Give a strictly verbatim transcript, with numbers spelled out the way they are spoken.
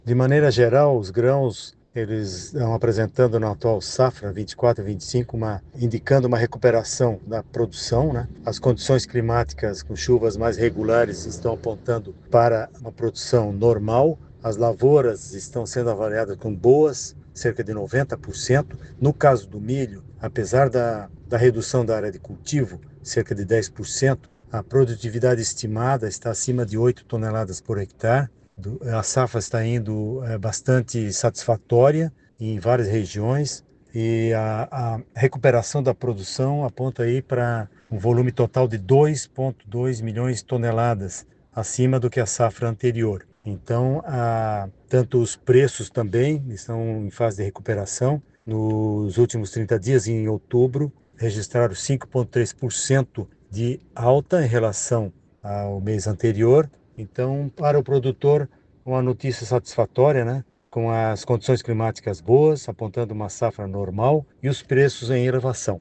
De maneira geral, os grãos eles estão apresentando na atual safra vinte e quatro, vinte e cinco, uma, indicando uma recuperação da produção, né? As condições climáticas com chuvas mais regulares estão apontando para uma produção normal. As lavouras estão sendo avaliadas com boas, cerca de noventa por cento. No caso do milho, apesar da, da redução da área de cultivo, cerca de dez por cento, a produtividade estimada está acima de oito toneladas por hectare. A safra está indo é, bastante satisfatória em várias regiões e a, a recuperação da produção aponta aí para um volume total de dois vírgula dois milhões de toneladas, acima do que a safra anterior. Então, a, tanto os preços também estão em fase de recuperação. Nos últimos trinta dias, em outubro, registraram cinco vírgula três por cento de alta em relação ao mês anterior. Então, para o produtor, uma notícia satisfatória, né? Com as condições climáticas boas, apontando uma safra normal e os preços em elevação.